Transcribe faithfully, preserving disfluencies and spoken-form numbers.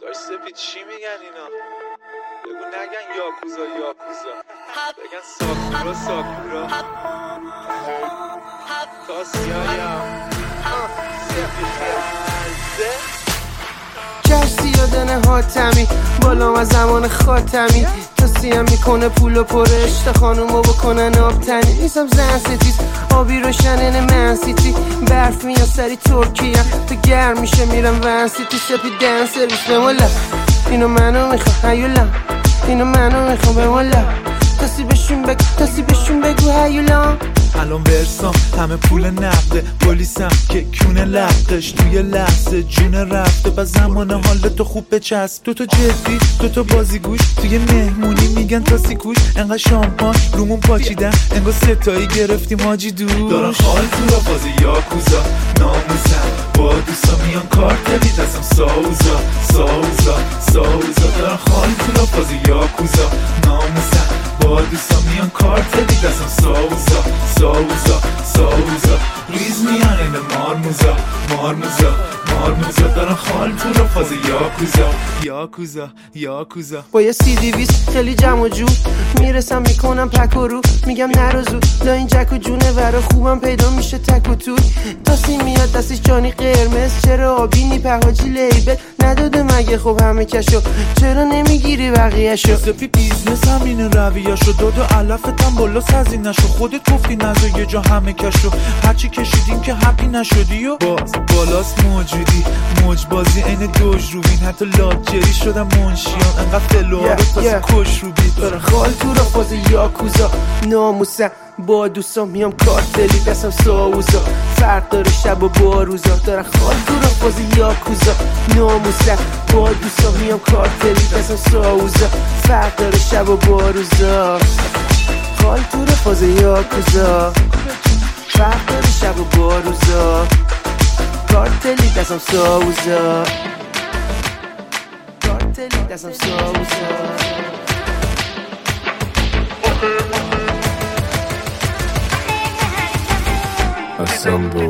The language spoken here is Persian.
داشت سپید چی میگن اینا؟ بگو نگن یاکوزا یاکوزا، بگن ساکورا ساکورا. تاسیایم سپید خزه کشتی یادنه حاتمی بالام از زمان خاتمی تاسیم میکنه پول و پرشت خانومو بکنن آبتنی. نیستم زن ستیز آبی روشنه من سیتی برف میاد سری ترکیه تو گرم میشه میرم ون سیتی سپید دن سرویس بمولا اینو منو میخوام هیولا اینو منو میخوام بمولا تاسی بشون بگو تاسی بشون بگو هیولا. الان برسام همه پول نقده پلیسم که کونه لقش توی لحظه جون رفته و زمان حال تو خوب بچسب. دوتا جدی دوتا بازیگوش توی مهمونی میگن تاسی کوش انقدر شامپان رومون پاچیدن انگار ستایی گرفتیم حاجی دوش. دارن خال تو را فاز یاکوزا ناموسم با دوستا میان کارتلی دستم ساوزا ساوزا ساوزا. دارن خال تو را فاز یاکوزا ناموسم با دوستا میان کارتلی دستم ساوزا ساوزا ساوزا. ریز میان این مارموزا مارموزا مارموزا. دارن خال تو را فاز یاکوزا یاکوزا یاکوزا. با یه سی دیویس خیلی جمع و جو میرسم میکنم پک و رو میگم نرو زود لا این جک و جونه ورا خوبم پیدا میشه تک و توی. تاسی میاد دستش جانی قرمز چرا آبینی پهاجی لیبل نداده مگه خب همه کشو چرا نمیگیری بقیهشو. سپی بیزنس همینه رویهشو داد و علفتم بالا سزی نشو خودت گفتی نزا یه جا همه کشو هرچی کشیدیم که حقی نشدی و باز بالاست موجودی موج بازی این دوج روبین حتی لاجری شدم منشیان انقدر فلوها رو تازه کش رو بید. داره خال تو را فاز یاکوزا ناموسم با دوستان میام کارتلی دستم ساوزا فرق داره شب و با روزا. داره خال تو را فاز یاکوزا ناموسم با دوستان میام کارتلی دستم ساوزا فرق داره شب و با روزا. خال تو را فاز یاکوزا فرق داره شب و با روزا کارتلی دستم ساوزا کارتلی دستم ساوزا. Assemble